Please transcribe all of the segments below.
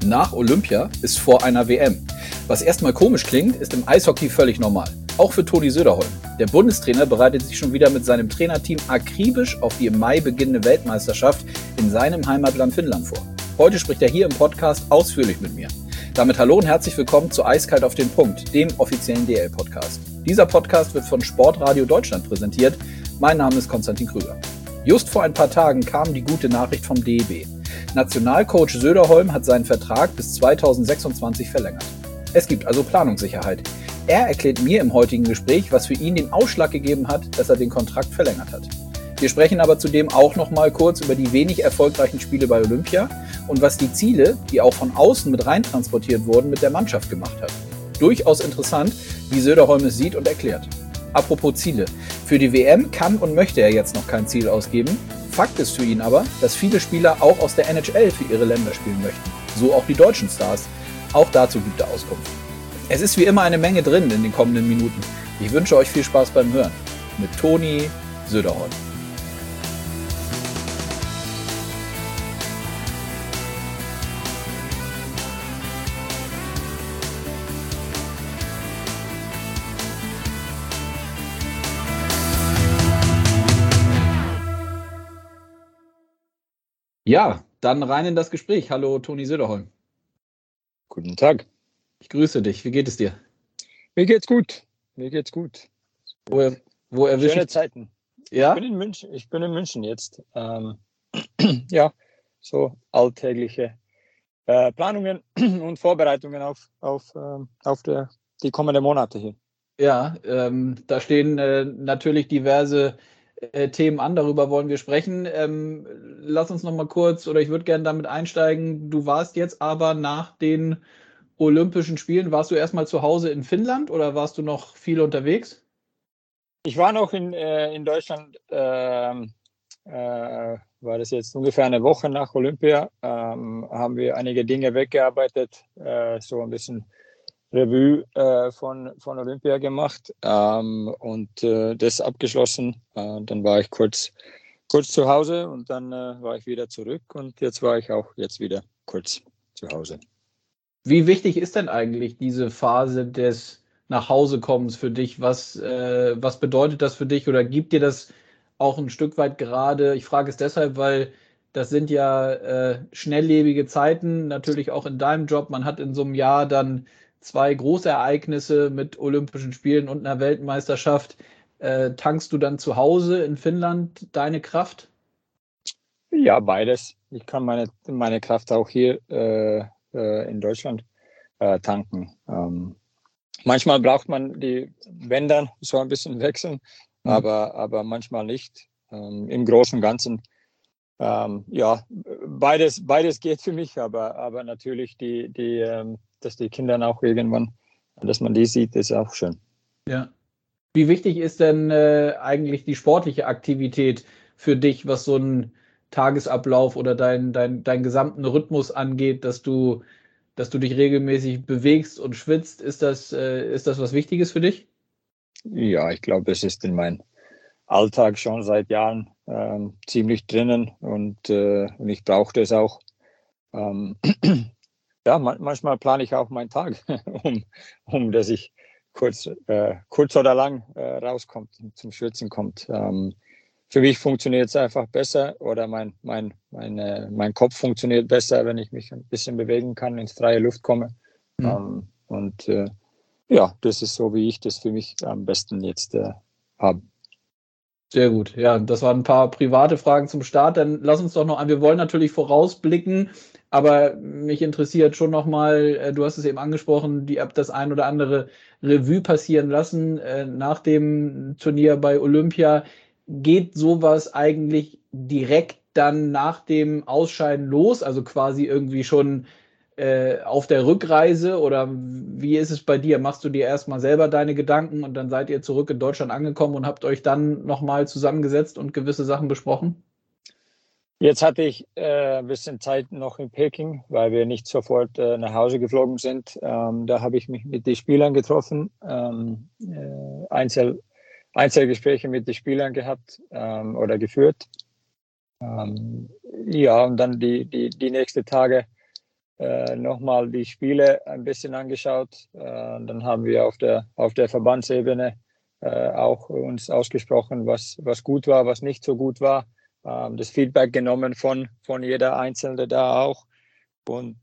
Nach Olympia ist vor einer WM. Was erstmal komisch klingt, ist im Eishockey völlig normal. Auch für Toni Söderholm. Der Bundestrainer bereitet sich schon wieder mit seinem Trainerteam akribisch auf die im Mai beginnende Weltmeisterschaft in seinem Heimatland Finnland vor. Heute spricht er hier im Podcast ausführlich mit mir. Damit hallo und herzlich willkommen zu Eiskalt auf den Punkt, dem offiziellen DL-Podcast. Dieser Podcast wird von Sportradio Deutschland präsentiert. Mein Name ist Konstantin Krüger. Just vor ein paar Tagen kam die gute Nachricht vom DEB. Nationalcoach Söderholm hat seinen Vertrag bis 2026 verlängert. Es gibt also Planungssicherheit. Er erklärt mir im heutigen Gespräch, was für ihn den Ausschlag gegeben hat, dass er den Kontrakt verlängert hat. Wir sprechen aber zudem auch noch mal kurz über die wenig erfolgreichen Spiele bei Olympia und was die Ziele, die auch von außen mit rein transportiert wurden, mit der Mannschaft gemacht hat. Durchaus interessant, wie Söderholm es sieht und erklärt. Apropos Ziele. Für die WM kann und möchte er jetzt noch kein Ziel ausgeben. Fakt ist für ihn aber, dass viele Spieler auch aus der NHL für ihre Länder spielen möchten. So auch die deutschen Stars. Auch dazu gibt er Auskunft. Es ist wie immer eine Menge drin in den kommenden Minuten. Ich wünsche euch viel Spaß beim Hören. Mit Toni Söderholm. Ja, dann rein in das Gespräch. Hallo Toni Söderholm. Guten Tag. Ich grüße dich. Wie geht es dir? Mir geht's gut. Mir geht's gut. Wo erwische Schöne ich? Zeiten. Ja? Ich bin in München jetzt. Ja, so alltägliche Planungen und Vorbereitungen auf die kommenden Monate hier. Ja, da stehen natürlich diverse Themen an, darüber wollen wir sprechen. Lass uns noch mal kurz, oder ich würde gerne damit einsteigen, du warst jetzt aber nach den Olympischen Spielen, warst du erstmal zu Hause in Finnland oder warst du noch viel unterwegs? Ich war noch in Deutschland, war das jetzt ungefähr eine Woche nach Olympia, haben wir einige Dinge weggearbeitet, so ein bisschen Revue von Olympia gemacht und das abgeschlossen. Dann war ich kurz zu Hause und dann war ich wieder zurück und jetzt war ich auch jetzt wieder kurz zu Hause. Wie wichtig ist denn eigentlich diese Phase des Nachhausekommens für dich? Was bedeutet das für dich oder gibt dir das auch ein Stück weit gerade? Ich frage es deshalb, weil das sind ja schnelllebige Zeiten, natürlich auch in deinem Job. Man hat in so einem Jahr dann 2 Großereignisse mit Olympischen Spielen und einer Weltmeisterschaft. Tankst du dann zu Hause in Finnland deine Kraft? Ja, beides. Ich kann meine Kraft auch hier in Deutschland tanken. Manchmal braucht man die Bänder so ein bisschen wechseln, aber manchmal nicht. Im Großen und Ganzen, ja, beides geht für mich, aber natürlich dass die Kinder auch irgendwann, dass man die sieht, ist auch schön. Ja. Wie wichtig ist denn eigentlich die sportliche Aktivität für dich, was so einen Tagesablauf oder deinen gesamten Rhythmus angeht, dass du dich regelmäßig bewegst und schwitzt? Ist das was Wichtiges für dich? Ja, ich glaube, es ist in meinem Alltag schon seit Jahren ziemlich drinnen und ich brauche das auch. Ja, manchmal plane ich auch meinen Tag, dass ich kurz oder lang rauskommt, zum Schwitzen kommt. Für mich funktioniert es einfach besser oder mein Kopf funktioniert besser, wenn ich mich ein bisschen bewegen kann, ins freie Luft komme. Ja, das ist so, wie ich das für mich am besten jetzt habe. Sehr gut. Ja, das waren ein paar private Fragen zum Start. Dann lass uns doch noch wir wollen natürlich vorausblicken, aber mich interessiert schon noch mal, du hast es eben angesprochen, das ein oder andere Revue passieren lassen nach dem Turnier bei Olympia. Geht sowas eigentlich direkt dann nach dem Ausscheiden los, also quasi irgendwie schon auf der Rückreise oder wie ist es bei dir? Machst du dir erstmal selber deine Gedanken und dann seid ihr zurück in Deutschland angekommen und habt euch dann nochmal zusammengesetzt und gewisse Sachen besprochen? Jetzt hatte ich ein bisschen Zeit noch in Peking, weil wir nicht sofort nach Hause geflogen sind. Da habe ich mich mit den Spielern getroffen, Einzelgespräche mit den Spielern gehabt oder geführt. Ja, und dann die nächsten Tage nochmal die Spiele ein bisschen angeschaut. Dann haben wir auf der Verbandsebene auch uns ausgesprochen, was gut war, was nicht so gut war. Das Feedback genommen von jeder Einzelne da auch. Und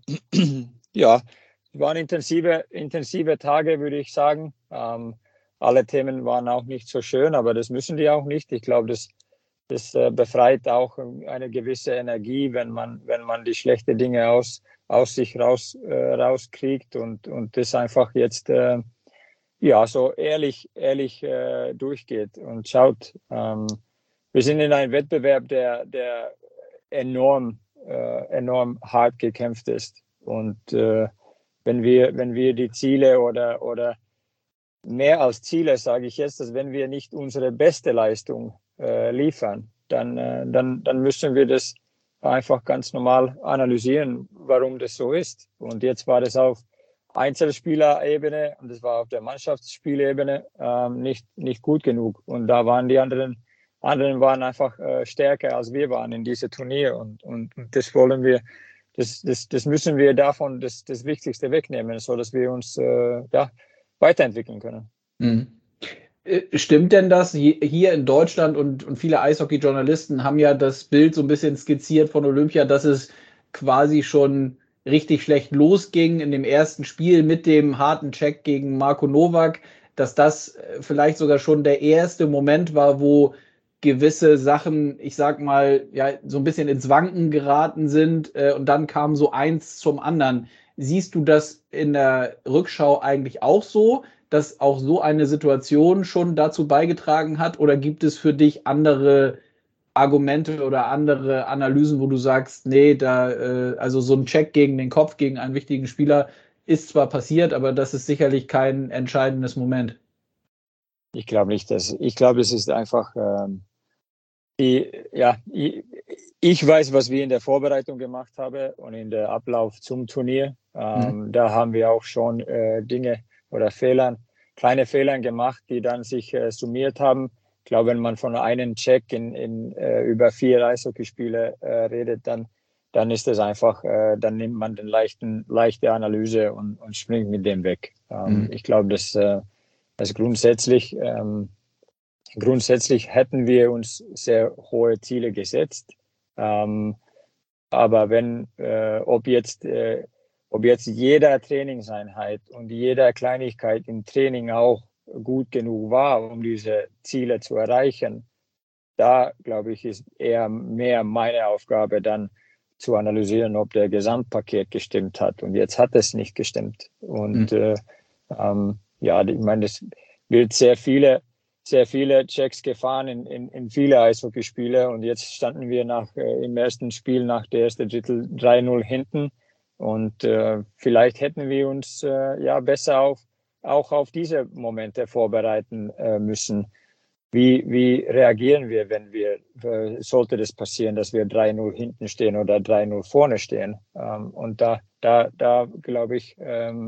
ja, es waren intensive Tage, würde ich sagen. Alle Themen waren auch nicht so schön, aber das müssen die auch nicht. Ich glaube, das befreit auch eine gewisse Energie, wenn man die schlechten Dinge aus sich rauskriegt und das einfach jetzt ja so ehrlich durchgeht und schaut. Wir sind in einem Wettbewerb, der enorm hart gekämpft ist. Und wenn wir die Ziele oder mehr als Ziele, sage ich jetzt, dass wenn wir nicht unsere beste Leistung liefern, dann müssen wir das einfach ganz normal analysieren, warum das so ist. Und jetzt war das auf Einzelspielerebene und das war auf der Mannschaftsspielebene nicht gut genug. Und da waren die anderen waren einfach stärker als wir waren in diesem Turnier. Und das wollen wir, das müssen wir davon das Wichtigste wegnehmen, so dass wir uns weiterentwickeln können. Mhm. Stimmt denn das? Hier in Deutschland und viele Eishockey-Journalisten haben ja das Bild so ein bisschen skizziert von Olympia, dass es quasi schon richtig schlecht losging in dem ersten Spiel mit dem harten Check gegen Marko Novak, dass das vielleicht sogar schon der erste Moment war, wo gewisse Sachen, ich sag mal, ja, so ein bisschen ins Wanken geraten sind und dann kam so eins zum anderen. Siehst du das in der Rückschau eigentlich auch so, dass auch so eine Situation schon dazu beigetragen hat? Oder gibt es für dich andere Argumente oder andere Analysen, wo du sagst, nee, also so ein Check gegen den Kopf, gegen einen wichtigen Spieler ist zwar passiert, aber das ist sicherlich kein entscheidendes Moment. Ich glaube nicht, ich glaube, es ist einfach, ich weiß, was wir in der Vorbereitung gemacht haben und in der Ablauf zum Turnier. Da haben wir auch schon Dinge oder kleine Fehler gemacht, die dann sich summiert haben. Ich glaube, wenn man von einem Check in über 4 Eishockeyspiele redet, dann ist es einfach, dann nimmt man den leichte Analyse und springt mit dem weg. Ich glaube, dass grundsätzlich hätten wir uns sehr hohe Ziele gesetzt. Aber ob jetzt jeder Trainingseinheit und jeder Kleinigkeit im Training auch gut genug war, um diese Ziele zu erreichen, da glaube ich, ist eher mehr meine Aufgabe dann zu analysieren, ob der Gesamtpaket gestimmt hat. Und jetzt hat es nicht gestimmt. Und ich meine, das wird sehr viele Checks gefahren in viele Eishockeyspiele und jetzt standen wir im ersten Spiel nach der ersten Drittel 3-0 hinten und vielleicht hätten wir uns besser auch auf diese Momente vorbereiten müssen. Wie reagieren wir, wenn sollte das passieren, dass wir 3-0 hinten stehen oder 3-0 vorne stehen? Und da glaube ich,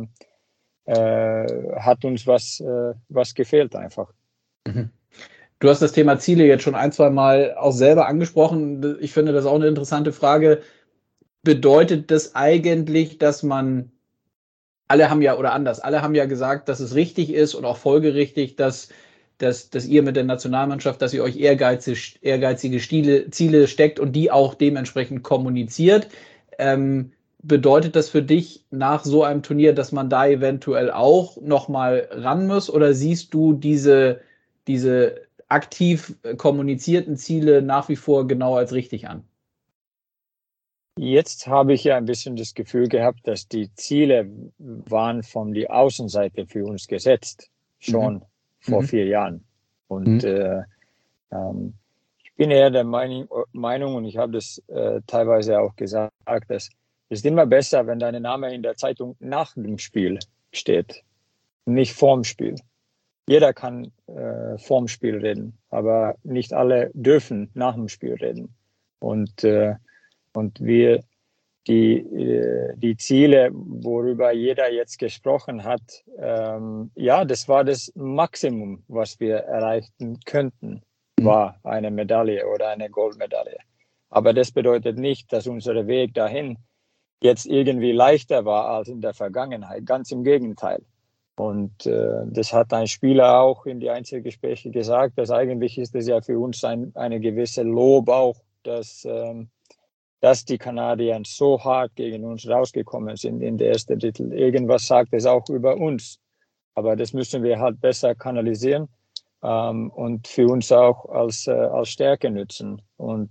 hat uns was gefehlt einfach. Du hast das Thema Ziele jetzt schon ein, zwei Mal auch selber angesprochen. Ich finde das auch eine interessante Frage. Bedeutet das eigentlich, dass alle haben ja gesagt, dass es richtig ist und auch folgerichtig, dass ihr mit der Nationalmannschaft, dass ihr euch ehrgeizige Ziele steckt und die auch dementsprechend kommuniziert. Bedeutet das für dich nach so einem Turnier, dass man da eventuell auch nochmal ran muss? Oder siehst du diese aktiv kommunizierten Ziele nach wie vor genau als richtig an? Jetzt habe ich ja ein bisschen das Gefühl gehabt, dass die Ziele waren von die Außenseite für uns gesetzt, schon vor 4 Jahren. Und ich bin eher der Meinung, und ich habe das teilweise auch gesagt, dass es ist immer besser, wenn dein Name in der Zeitung nach dem Spiel steht, nicht vorm Spiel. Jeder kann vorm Spiel reden, aber nicht alle dürfen nach dem Spiel reden. Und wir, die Ziele, worüber jeder jetzt gesprochen hat, das war das Maximum, was wir erreichen könnten, war eine Medaille oder eine Goldmedaille. Aber das bedeutet nicht, dass unser Weg dahin jetzt irgendwie leichter war als in der Vergangenheit. Ganz im Gegenteil. Und das hat ein Spieler auch in die Einzelgespräche gesagt, dass eigentlich ist es ja für uns eine gewisse Lob auch, dass die Kanadier so hart gegen uns rausgekommen sind in der ersten Drittel. Irgendwas sagt es auch über uns. Aber das müssen wir halt besser kanalisieren und für uns auch als Stärke nutzen. Und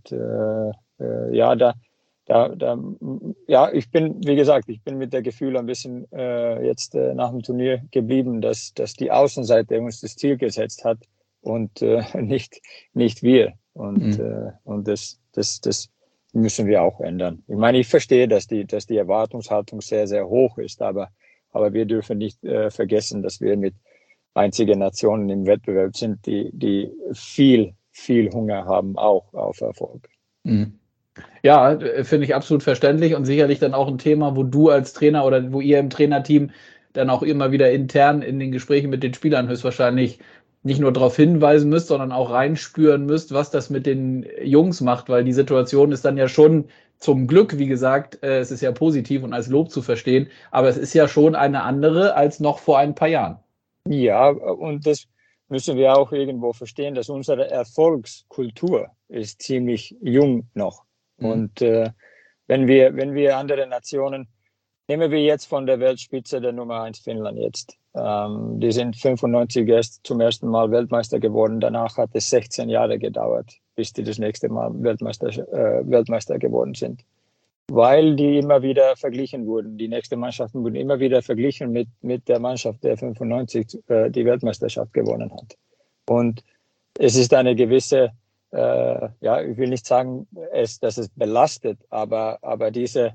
ich bin, wie gesagt, mit der Gefühl ein bisschen jetzt nach dem Turnier geblieben, dass die Außenseite uns das Ziel gesetzt hat und nicht wir. Und das müssen wir auch ändern. Ich meine, ich verstehe, dass die Erwartungshaltung sehr, sehr hoch ist, aber wir dürfen nicht vergessen, dass wir mit einzigen Nationen im Wettbewerb sind, die viel, viel Hunger haben, auch auf Erfolg. Mhm. Ja, finde ich absolut verständlich und sicherlich dann auch ein Thema, wo du als Trainer oder wo ihr im Trainerteam dann auch immer wieder intern in den Gesprächen mit den Spielern höchstwahrscheinlich nicht nur darauf hinweisen müsst, sondern auch reinspüren müsst, was das mit den Jungs macht, weil die Situation ist dann ja schon zum Glück, wie gesagt, es ist ja positiv und als Lob zu verstehen, aber es ist ja schon eine andere als noch vor ein paar Jahren. Ja, und das müssen wir auch irgendwo verstehen, dass unsere Erfolgskultur ist ziemlich jung noch. Und wenn wir andere Nationen, nehmen wir jetzt von der Weltspitze der Nummer 1 Finnland jetzt. Die sind 95 erst zum ersten Mal Weltmeister geworden. Danach hat es 16 Jahre gedauert, bis die das nächste Mal Weltmeister geworden sind. Weil die immer wieder verglichen wurden. Die nächsten Mannschaften wurden immer wieder verglichen mit der Mannschaft, der 95 die Weltmeisterschaft gewonnen hat. Und es ist eine gewisse, ich will nicht sagen, dass es belastet, aber dieses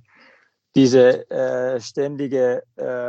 ständiges,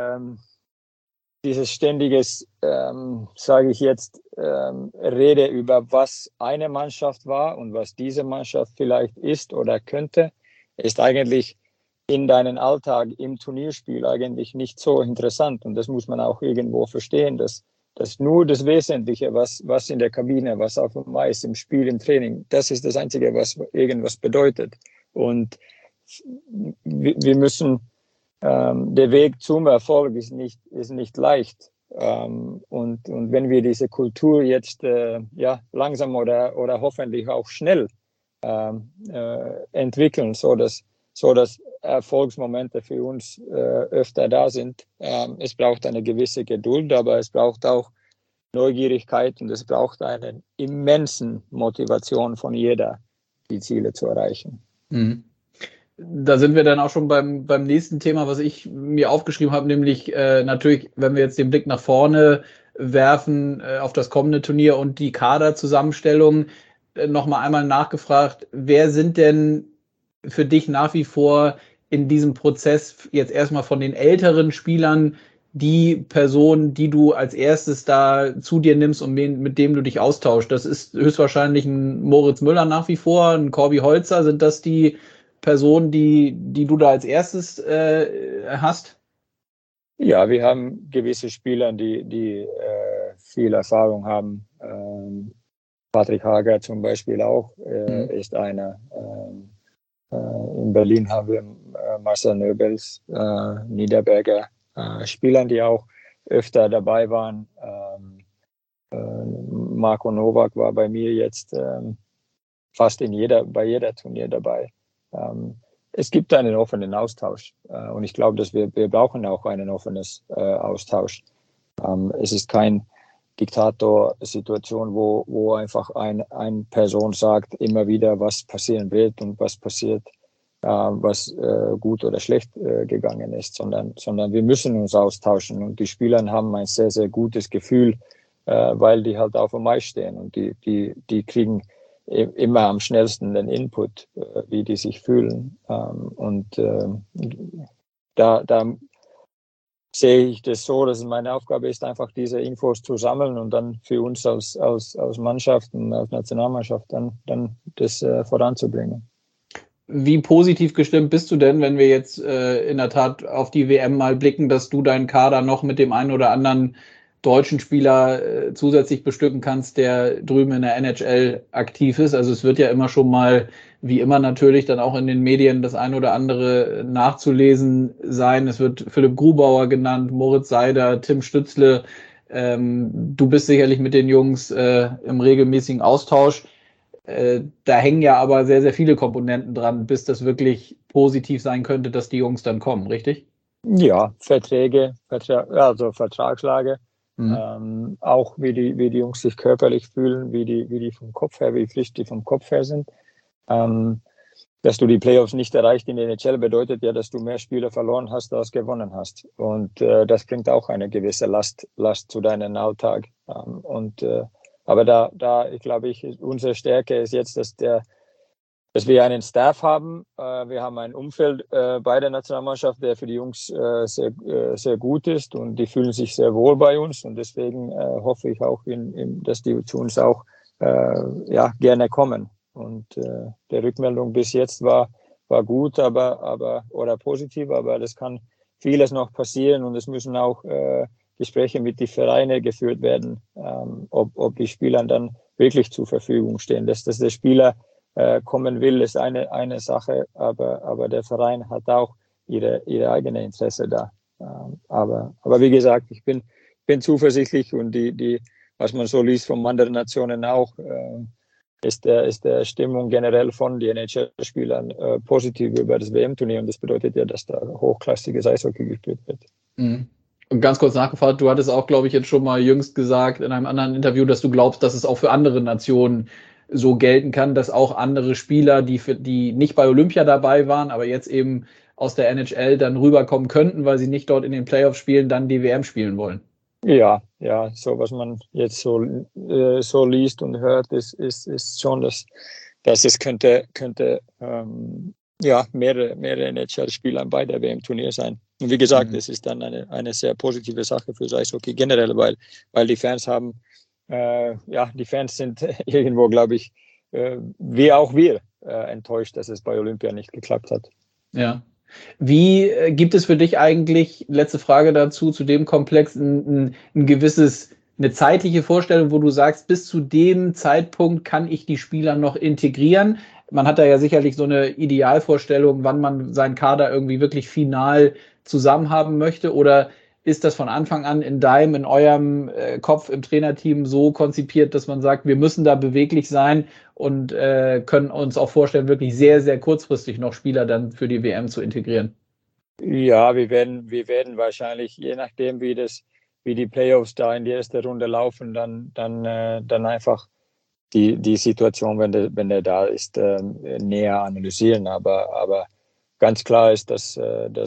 sage ich jetzt, Rede über was eine Mannschaft war und was diese Mannschaft vielleicht ist oder könnte, ist eigentlich in deinem Alltag im Turnierspiel eigentlich nicht so interessant. Und das muss man auch irgendwo verstehen, dass nur das Wesentliche, was in der Kabine, was auf dem Eis, im Spiel, im Training, das ist das Einzige, was irgendwas bedeutet. Und wir müssen, der Weg zum Erfolg ist nicht leicht. Und wenn wir diese Kultur jetzt langsam oder hoffentlich auch schnell entwickeln, so dass Erfolgsmomente für uns öfter da sind. Es braucht eine gewisse Geduld, aber es braucht auch Neugierigkeit und es braucht eine immensen Motivation von jeder, die Ziele zu erreichen. Mhm. Da sind wir dann auch schon beim nächsten Thema, was ich mir aufgeschrieben habe, nämlich natürlich, wenn wir jetzt den Blick nach vorne werfen auf das kommende Turnier und die Kaderzusammenstellung, nochmal einmal nachgefragt, wer sind denn für dich nach wie vor in diesem Prozess jetzt erstmal von den älteren Spielern die Person, die du als erstes da zu dir nimmst und mit dem du dich austauschst? Das ist höchstwahrscheinlich ein Moritz Müller nach wie vor, ein Corby Holzer. Sind das die Personen, die du da als erstes hast? Ja, wir haben gewisse Spieler, die viel Erfahrung haben. Patrick Hager zum Beispiel auch ist einer. In Berlin haben wir Marcel Nöbels, Niederberger, Spieler, die auch öfter dabei waren. Marco Novak war bei mir jetzt fast bei jeder Turnier dabei. Es gibt einen offenen Austausch und ich glaube, dass wir brauchen auch einen offenen Austausch. Es ist kein Diktator-Situation, wo einfach eine Person sagt immer wieder, was passieren wird und was passiert, was gut oder schlecht gegangen ist, sondern wir müssen uns austauschen und die Spieler haben ein sehr, sehr gutes Gefühl, weil die halt auf dem Eis stehen und die kriegen immer am schnellsten den Input, wie die sich fühlen. Da sehe ich das so, dass meine Aufgabe ist, einfach diese Infos zu sammeln und dann für uns als Mannschaft und als Nationalmannschaft dann das voranzubringen. Wie positiv gestimmt bist du denn, wenn wir jetzt in der Tat auf die WM mal blicken, dass du deinen Kader noch mit dem einen oder anderen deutschen Spieler zusätzlich bestücken kannst, der drüben in der NHL aktiv ist. Also es wird ja immer schon mal, wie immer natürlich, dann auch in den Medien das ein oder andere nachzulesen sein. Es wird Philipp Grubauer genannt, Moritz Seider, Tim Stützle. Du bist sicherlich mit den Jungs im regelmäßigen Austausch. Da hängen ja aber sehr, sehr viele Komponenten dran, bis das wirklich positiv sein könnte, dass die Jungs dann kommen, richtig? Ja, also Vertragslage. Auch wie die Jungs sich körperlich fühlen, wie die vom Kopf her, wie frisch die vom Kopf her sind. Dass du die Playoffs nicht erreicht in der NHL, bedeutet ja, dass du mehr Spiele verloren hast, als gewonnen hast. Und das bringt auch eine gewisse Last zu deinem Alltag. Aber ich glaube, unsere Stärke ist jetzt, dass wir einen Staff haben. Wir haben ein Umfeld bei der Nationalmannschaft, der für die Jungs sehr gut ist, und die fühlen sich sehr wohl bei uns, und deswegen hoffe ich auch, dass die zu uns auch gerne kommen. Und der Rückmeldung bis jetzt war gut, oder positiv, aber das kann vieles noch passieren, und es müssen auch Gespräche mit den Vereinen geführt werden, ob die Spieler dann wirklich zur Verfügung stehen. Dass der Spieler kommen will, ist eine Sache, aber der Verein hat auch ihre eigene Interesse da. Aber wie gesagt, ich bin zuversichtlich, und was man so liest von anderen Nationen auch, ist der Stimmung generell von den NHL-Spielern positiv über das WM-Turnier, und das bedeutet ja, dass da hochklassiges Eishockey gespielt wird. Mhm. Und ganz kurz nachgefragt, du hattest auch, glaube ich, jetzt schon mal jüngst gesagt in einem anderen Interview, dass du glaubst, dass es auch für andere Nationen so gelten kann, dass auch andere Spieler, die nicht bei Olympia dabei waren, aber jetzt eben aus der NHL dann rüberkommen könnten, weil sie nicht dort in den Playoffs spielen, dann die WM spielen wollen. Ja, so was man jetzt so liest und hört, ist schon, dass es könnte mehrere NHL-Spieler bei der WM-Turnier sein. Und wie gesagt, es ist dann eine sehr positive Sache für das Eishockey generell, weil die Fans haben, die Fans sind irgendwo, glaube ich, wie auch wir, enttäuscht, dass es bei Olympia nicht geklappt hat. Ja. Wie gibt es für dich eigentlich, letzte Frage dazu, zu dem Komplex, eine zeitliche Vorstellung, wo du sagst, bis zu dem Zeitpunkt kann ich die Spieler noch integrieren? Man hat da ja sicherlich so eine Idealvorstellung, wann man seinen Kader irgendwie wirklich final zusammen haben möchte, oder ist das von Anfang an in eurem Kopf im Trainerteam so konzipiert, dass man sagt, wir müssen da beweglich sein und können uns auch vorstellen, wirklich sehr, sehr kurzfristig noch Spieler dann für die WM zu integrieren? Ja, wir werden wahrscheinlich, je nachdem, wie die Playoffs da in die erste Runde laufen, dann einfach die Situation, wenn der da ist, näher analysieren. Aber ganz klar ist, dass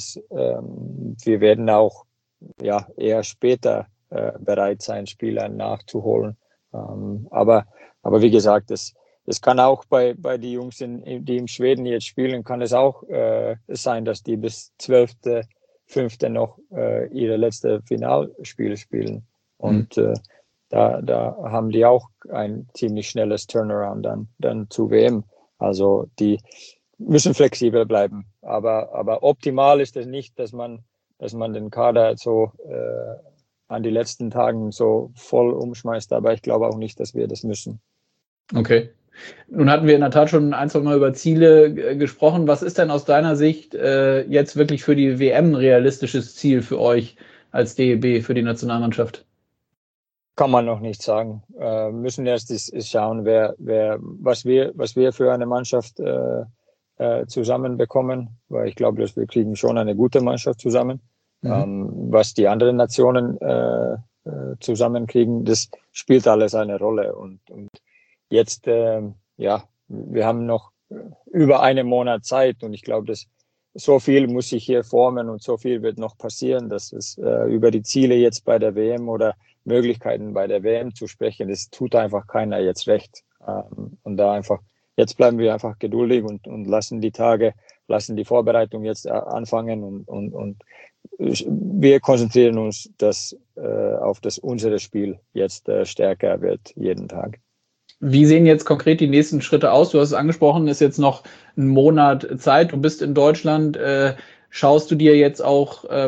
wir werden auch eher später bereit sein, Spieler nachzuholen. Aber wie gesagt, es kann auch bei den Jungs, die in Schweden jetzt spielen, kann es auch sein, dass die bis 12.5. noch ihre letzte Finalspiel spielen. Und da haben die auch ein ziemlich schnelles Turnaround dann zu WM. Also die müssen flexibel bleiben. Aber optimal ist es nicht, dass man den Kader so an die letzten Tagen so voll umschmeißt. Aber ich glaube auch nicht, dass wir das müssen. Okay. Nun hatten wir in der Tat schon ein, zwei Mal über Ziele gesprochen. Was ist denn aus deiner Sicht jetzt wirklich für die WM ein realistisches Ziel für euch als DEB, für die Nationalmannschaft? Kann man noch nicht sagen. Müssen erst schauen, was wir für eine Mannschaft zusammenbekommen, weil ich glaube, dass wir kriegen schon eine gute Mannschaft zusammen. Was die anderen Nationen zusammenkriegen, das spielt alles eine Rolle. Und jetzt, wir haben noch über einen Monat Zeit, und ich glaube, dass so viel muss sich hier formen und so viel wird noch passieren, dass es über die Ziele jetzt bei der WM oder Möglichkeiten bei der WM zu sprechen, das tut einfach keiner jetzt recht. Und jetzt bleiben wir einfach geduldig und lassen die Vorbereitung jetzt anfangen, und wir konzentrieren uns auf unsere Spiel jetzt stärker wird jeden Tag. Wie sehen jetzt konkret die nächsten Schritte aus? Du hast es angesprochen, ist jetzt noch ein Monat Zeit. Du bist in Deutschland. Schaust du dir jetzt auch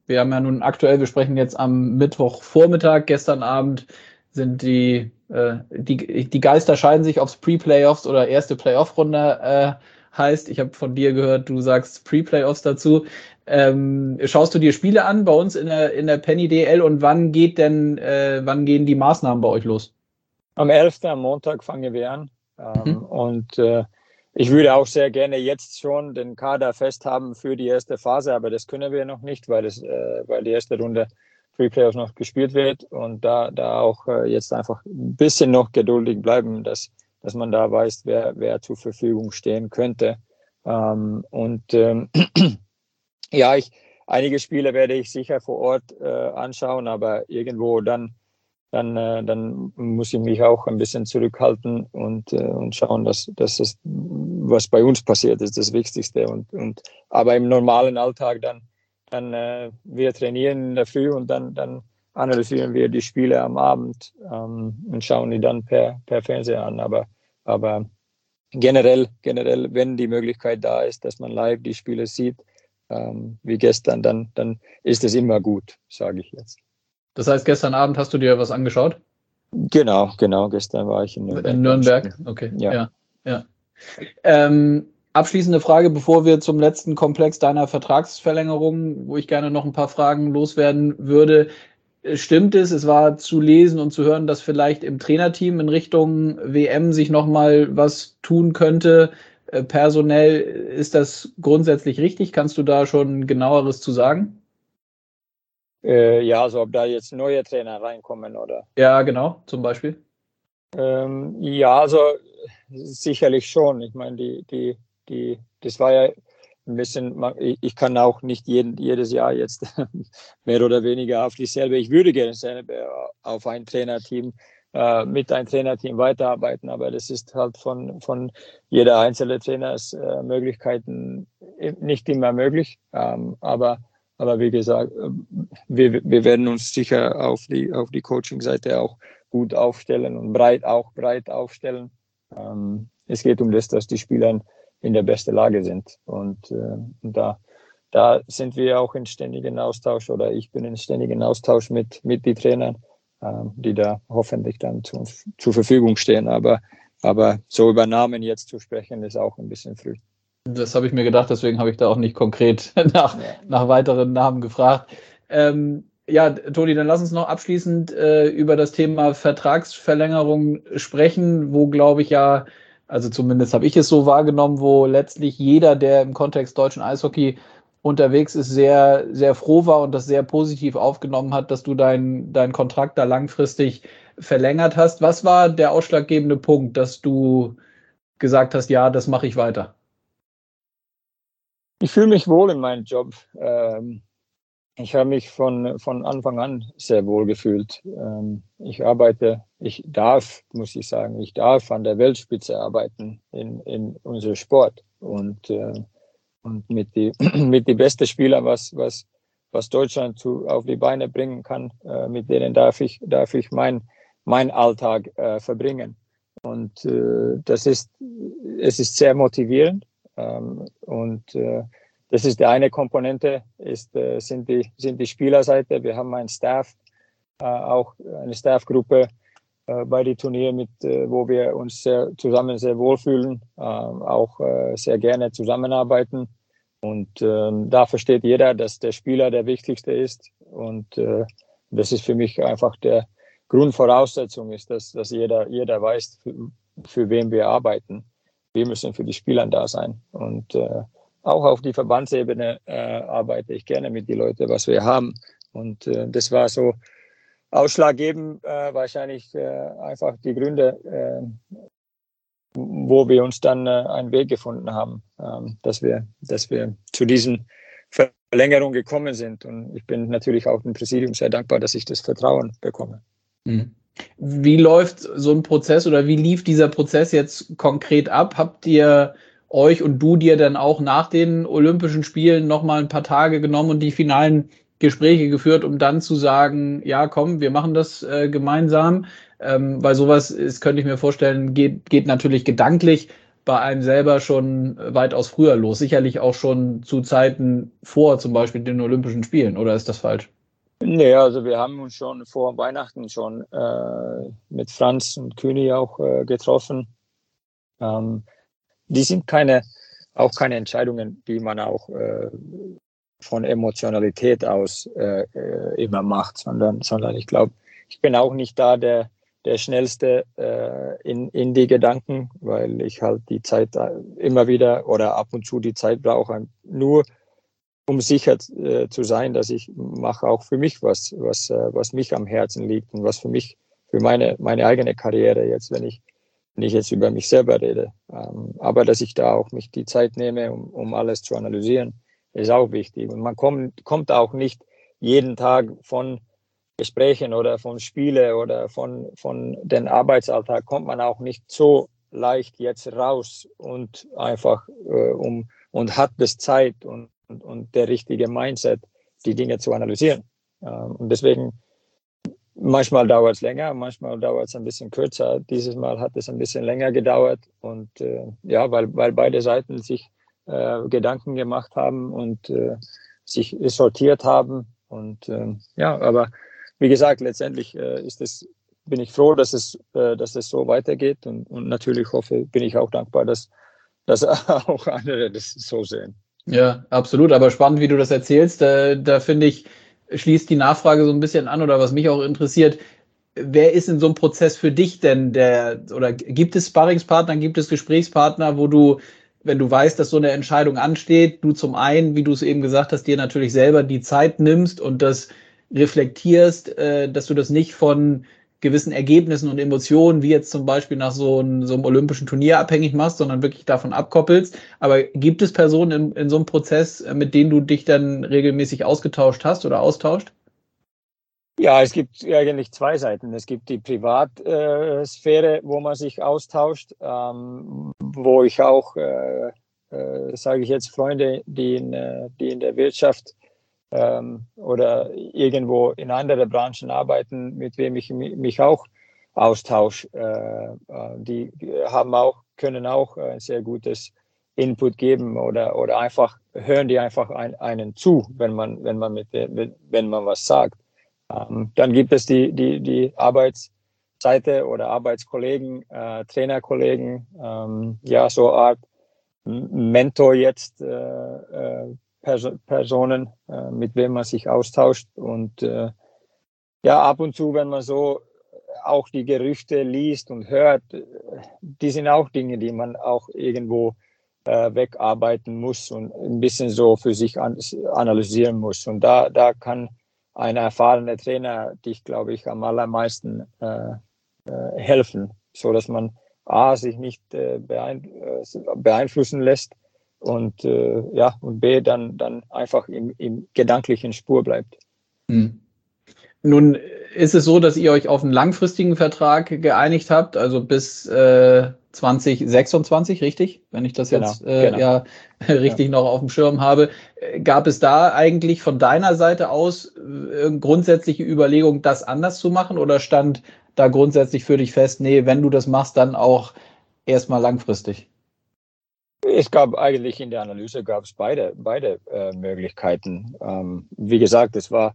Wir haben ja nun aktuell, wir sprechen jetzt am Mittwochvormittag, gestern Abend sind die Geister scheiden sich, ob es Pre-Playoffs oder erste Playoff-Runde heißt. Ich habe von dir gehört, du sagst Pre-Playoffs dazu. Schaust du dir Spiele an bei uns in der Penny DL und wann gehen die Maßnahmen bei euch los? Am 11. am Montag fangen wir an. Und ich würde auch sehr gerne jetzt schon den Kader festhaben für die erste Phase, aber das können wir noch nicht, weil die erste Runde Pre-Playoffs noch gespielt wird und da auch jetzt einfach ein bisschen noch geduldig bleiben, dass man da weiß, wer zur Verfügung stehen könnte. Einige Spiele werde ich sicher vor Ort anschauen, aber irgendwo dann muss ich mich auch ein bisschen zurückhalten und schauen, dass es, was bei uns passiert, ist das Wichtigste. Aber im normalen Alltag dann wir trainieren in der Früh und dann analysieren wir die Spiele am Abend und schauen die dann per Fernseher an. Aber generell, wenn die Möglichkeit da ist, dass man live die Spiele sieht, wie gestern, dann ist es immer gut, sage ich jetzt. Das heißt, gestern Abend hast du dir was angeschaut? Genau. Gestern war ich in Nürnberg. In Nürnberg, okay. Ja. Abschließende Frage, bevor wir zum letzten Komplex deiner Vertragsverlängerung, wo ich gerne noch ein paar Fragen loswerden würde. Stimmt es war zu lesen und zu hören, dass vielleicht im Trainerteam in Richtung WM sich nochmal was tun könnte? Personell, ist das grundsätzlich richtig? Kannst du da schon genaueres zu sagen? Also ob da jetzt neue Trainer reinkommen, oder? Ja, genau, zum Beispiel. Also sicherlich schon. Ich meine, das war ja ein bisschen, ich kann auch nicht jedes Jahr jetzt mehr oder weniger auf dieselbe, ich würde gerne selber auf ein Trainerteam, mit einem Trainerteam weiterarbeiten, aber das ist halt von jeder einzelne Trainers Möglichkeiten nicht immer möglich. Aber wie gesagt, wir werden uns sicher auf die Coaching-Seite auch gut aufstellen und breit aufstellen. Es geht um das, dass die Spieler in der besten Lage sind. Und da sind wir auch in ständigen Austausch, oder ich bin in ständigen Austausch mit den Trainern, die da hoffentlich dann zu uns zur Verfügung stehen. Aber so über Namen jetzt zu sprechen, ist auch ein bisschen früh. Das habe ich mir gedacht, deswegen habe ich da auch nicht konkret nach weiteren Namen gefragt. Toni, dann lass uns noch abschließend über das Thema Vertragsverlängerung sprechen, wo, glaube ich, also zumindest habe ich es so wahrgenommen, wo letztlich jeder, der im Kontext deutschen Eishockey unterwegs ist, sehr, sehr froh war und das sehr positiv aufgenommen hat, dass du deinen Kontrakt da langfristig verlängert hast. Was war der ausschlaggebende Punkt, dass du gesagt hast, ja, das mache ich weiter? Ich fühle mich wohl in meinem Job. Ich habe mich von Anfang an sehr wohl gefühlt. Ich darf an der Weltspitze arbeiten in unserem Sport und mit die besten Spieler, was Deutschland auf die Beine bringen kann, mit denen darf ich mein Alltag verbringen. Und es ist sehr motivierend. Das ist die eine Komponente, sind die Spielerseite. Wir haben einen Staff, auch eine Staffgruppe bei den Turnieren, wo wir uns zusammen sehr wohlfühlen, auch sehr gerne zusammenarbeiten. Und da versteht jeder, dass der Spieler der Wichtigste ist. Und das ist für mich einfach der Grundvoraussetzung, ist, dass jeder weiß, für wen wir arbeiten. Wir müssen für die Spieler da sein. Und auch auf die Verbandsebene arbeite ich gerne mit den Leuten, was wir haben. Und das war so ausschlaggebend, wahrscheinlich einfach die Gründe, wo wir uns dann einen Weg gefunden haben, dass wir zu diesen Verlängerungen gekommen sind. Und ich bin natürlich auch dem Präsidium sehr dankbar, dass ich das Vertrauen bekomme. Wie läuft so ein Prozess oder wie lief dieser Prozess jetzt konkret ab? Habt ihr euch und du dir dann auch nach den Olympischen Spielen nochmal ein paar Tage genommen und die finalen Gespräche geführt, um dann zu sagen, ja komm, wir machen das gemeinsam? Weil sowas ist, könnte ich mir vorstellen, geht natürlich gedanklich bei einem selber schon weitaus früher los. Sicherlich auch schon zu Zeiten vor zum Beispiel den Olympischen Spielen, oder ist das falsch? Nee, also wir haben uns schon vor Weihnachten schon mit Franz und Kühni auch getroffen. Die sind auch keine Entscheidungen, die man auch von Emotionalität aus immer macht, sondern ich glaube, ich bin auch nicht da der Schnellste in die Gedanken, weil ich halt die Zeit immer wieder oder ab und zu die Zeit brauche, nur um sicher zu sein, dass ich mache auch für mich was mich am Herzen liegt und was für mich, für meine eigene Karriere jetzt, wenn ich jetzt über mich selber rede. Aber dass ich da auch mich die Zeit nehme, um alles zu analysieren, ist auch wichtig. Und man kommt auch nicht jeden Tag von Gesprächen oder von Spiele oder von den Arbeitsalltag, kommt man auch nicht so leicht jetzt raus und einfach und hat das Zeit und der richtige Mindset, die Dinge zu analysieren. Und deswegen, manchmal dauert es länger, manchmal dauert es ein bisschen kürzer. Dieses Mal hat es ein bisschen länger gedauert und weil beide Seiten sich Gedanken gemacht haben und sich sortiert haben. Und aber wie gesagt, letztendlich bin ich froh, dass es so weitergeht und natürlich bin ich auch dankbar, dass auch andere das so sehen. Ja, absolut. Aber spannend, wie du das erzählst. Da finde ich, schließt die Nachfrage so ein bisschen an, oder was mich auch interessiert. Wer ist in so einem Prozess für dich denn oder gibt es Sparringspartner, gibt es Gesprächspartner, wo du, wenn du weißt, dass so eine Entscheidung ansteht, du zum einen, wie du es eben gesagt hast, dir natürlich selber die Zeit nimmst und das reflektierst, dass du das nicht von gewissen Ergebnissen und Emotionen, wie jetzt zum Beispiel nach so einem olympischen Turnier abhängig machst, sondern wirklich davon abkoppelst. Aber gibt es Personen in so einem Prozess, mit denen du dich dann regelmäßig ausgetauscht hast oder austauscht? Ja, es gibt eigentlich zwei Seiten. Es gibt die Privatsphäre, wo man sich austauscht, wo ich auch, sage ich jetzt, Freunde, die in der Wirtschaft oder irgendwo in anderen Branchen arbeiten, mit wem ich mich auch austausche. Die können auch ein sehr gutes Input geben oder einfach hören die einfach einen zu, wenn man was sagt. Dann gibt es die Arbeitsseite oder Arbeitskollegen, Trainerkollegen, so eine Art Mentor jetzt, Personen, mit wem man sich austauscht. Und ab und zu, wenn man so auch die Gerüchte liest und hört, die sind auch Dinge, die man auch irgendwo wegarbeiten muss und ein bisschen so für sich analysieren muss. Und da kann ein erfahrener Trainer dich, glaube ich, am allermeisten helfen, so dass man sich nicht beeinflussen lässt und B dann einfach im gedanklichen Spur bleibt. Nun ist es so, dass ihr euch auf einen langfristigen Vertrag geeinigt habt, also bis 2026, richtig? Wenn ich das jetzt richtig noch auf dem Schirm habe. Gab es da eigentlich von deiner Seite aus grundsätzliche Überlegung, das anders zu machen, oder stand da grundsätzlich für dich fest, nee, wenn du das machst, dann auch erstmal langfristig? Es gab eigentlich in der Analyse beide Möglichkeiten. Wie gesagt, es war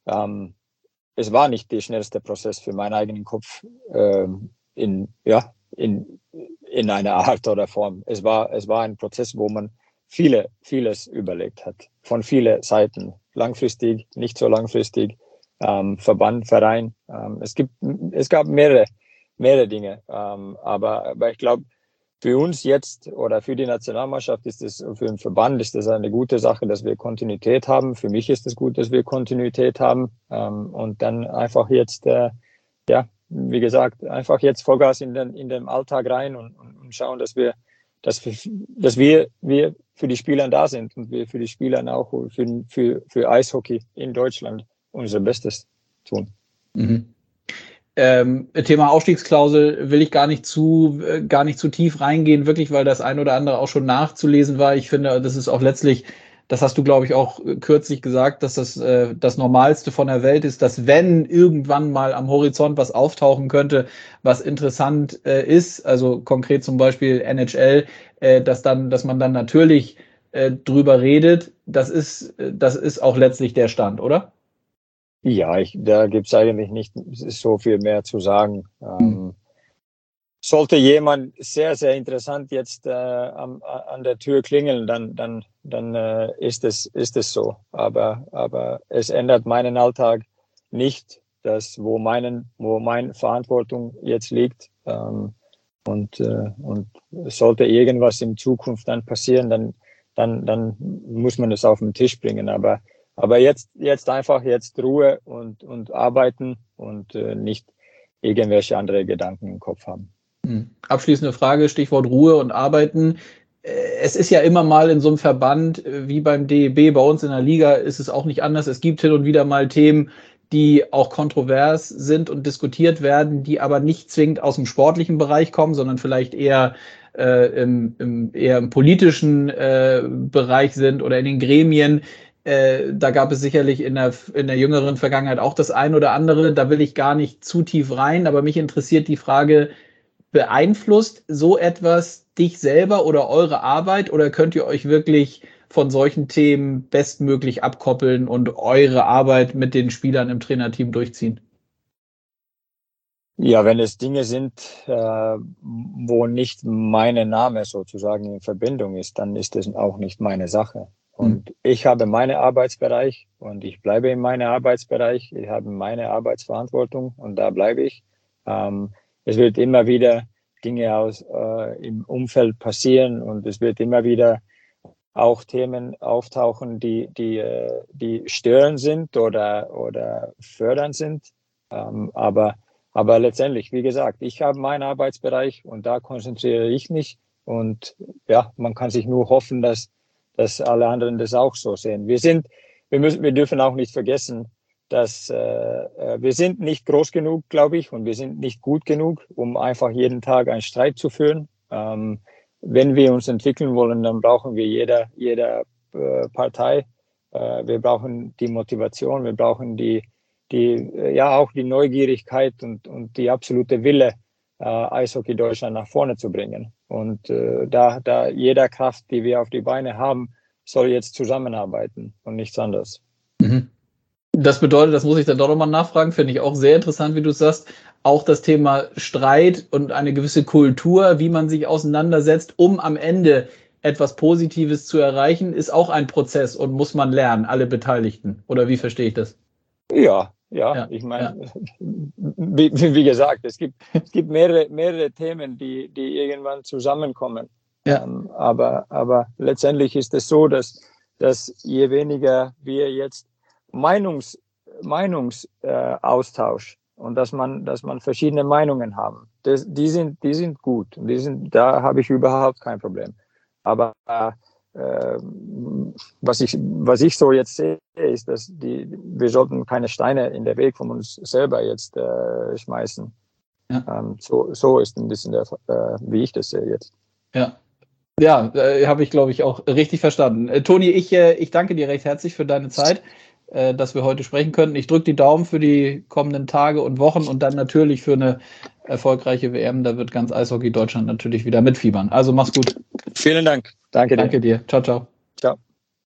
nicht der schnellste Prozess für meinen eigenen Kopf in einer Art oder Form. Es war ein Prozess, wo man vieles überlegt hat, von vielen Seiten, langfristig, nicht so langfristig, Verband, Verein. Es gab mehrere Dinge, aber ich glaube, für uns jetzt oder für die Nationalmannschaft für den Verband ist das eine gute Sache, dass wir Kontinuität haben. Für mich ist es gut, dass wir Kontinuität haben. Und dann einfach jetzt, wie gesagt, einfach jetzt Vollgas in den Alltag rein und schauen, dass wir für die Spieler da sind und wir für die Spieler auch für Eishockey in Deutschland unser Bestes tun. Mhm. Thema Ausstiegsklausel will ich gar nicht zu tief reingehen, wirklich, weil das ein oder andere auch schon nachzulesen war. Ich finde, das ist auch letztlich das hast du, glaube ich, auch kürzlich gesagt, dass das das Normalste von der Welt ist, dass wenn irgendwann mal am Horizont was auftauchen könnte, was interessant ist, also konkret zum Beispiel NHL, dass man dann natürlich drüber redet. Das ist auch letztlich der Stand, oder? Ja, da gibt es eigentlich nicht so viel mehr zu sagen. Sollte jemand sehr, sehr interessant jetzt an der Tür klingeln, dann ist es so. Aber es ändert meinen Alltag nicht, wo meine Verantwortung jetzt liegt. Und sollte irgendwas in Zukunft dann passieren, dann muss man es auf den Tisch bringen. Aber jetzt einfach Ruhe und arbeiten und nicht irgendwelche andere Gedanken im Kopf haben. Abschließende Frage, Stichwort Ruhe und Arbeiten. Es ist ja immer mal in so einem Verband wie beim DEB, bei uns in der Liga ist es auch nicht anders. Es gibt hin und wieder mal Themen, die auch kontrovers sind und diskutiert werden, die aber nicht zwingend aus dem sportlichen Bereich kommen, sondern vielleicht eher im politischen Bereich sind oder in den Gremien. Da gab es sicherlich in der jüngeren Vergangenheit auch das ein oder andere. Da will ich gar nicht zu tief rein, aber mich interessiert die Frage, beeinflusst so etwas dich selber oder eure Arbeit oder könnt ihr euch wirklich von solchen Themen bestmöglich abkoppeln und eure Arbeit mit den Spielern im Trainerteam durchziehen? Ja, wenn es Dinge sind, wo nicht mein Name sozusagen in Verbindung ist, dann ist das auch nicht meine Sache. Und ich habe meinen Arbeitsbereich und ich bleibe in meinem Arbeitsbereich. Ich habe meine Arbeitsverantwortung und da bleibe ich. Es wird immer wieder Dinge im Umfeld passieren und es wird immer wieder auch Themen auftauchen, die störend sind oder fördernd sind. Aber letztendlich, wie gesagt, ich habe meinen Arbeitsbereich und da konzentriere ich mich. Und ja, man kann sich nur hoffen, dass alle anderen das auch so sehen. Wir dürfen auch nicht vergessen, dass wir sind nicht groß genug, glaube ich, und wir sind nicht gut genug, um einfach jeden Tag einen Streit zu führen. Wenn wir uns entwickeln wollen, dann brauchen wir jeder Partei. Wir brauchen die Motivation, wir brauchen auch die Neugierigkeit und die absolute Wille, Eishockey Deutschland nach vorne zu bringen. Und da jeder Kraft, die wir auf die Beine haben, soll jetzt zusammenarbeiten und nichts anderes. Das bedeutet, das muss ich dann doch nochmal nachfragen, finde ich auch sehr interessant, wie du es sagst, auch das Thema Streit und eine gewisse Kultur, wie man sich auseinandersetzt, um am Ende etwas Positives zu erreichen, ist auch ein Prozess und muss man lernen, alle Beteiligten. Oder wie verstehe ich das? Ja, ich meine, wie gesagt, es gibt mehrere Themen, die irgendwann zusammenkommen. Ja. Aber letztendlich ist es so, dass je weniger wir jetzt Meinungsaustausch und dass man verschiedene Meinungen haben, die sind gut und da habe ich überhaupt kein Problem. Aber was ich so jetzt sehe, ist, dass wir sollten keine Steine in den Weg von uns selber jetzt schmeißen. Ja. So ist ein bisschen wie ich das sehe jetzt. Ja, habe ich, glaube ich, auch richtig verstanden. Toni, ich danke dir recht herzlich für deine Zeit, dass wir heute sprechen könnten. Ich drücke die Daumen für die kommenden Tage und Wochen und dann natürlich für eine erfolgreiche WM. Da wird ganz Eishockey Deutschland natürlich wieder mitfiebern. Also mach's gut. Vielen Dank. Danke dir. Danke dir. Ciao, ciao. Ciao.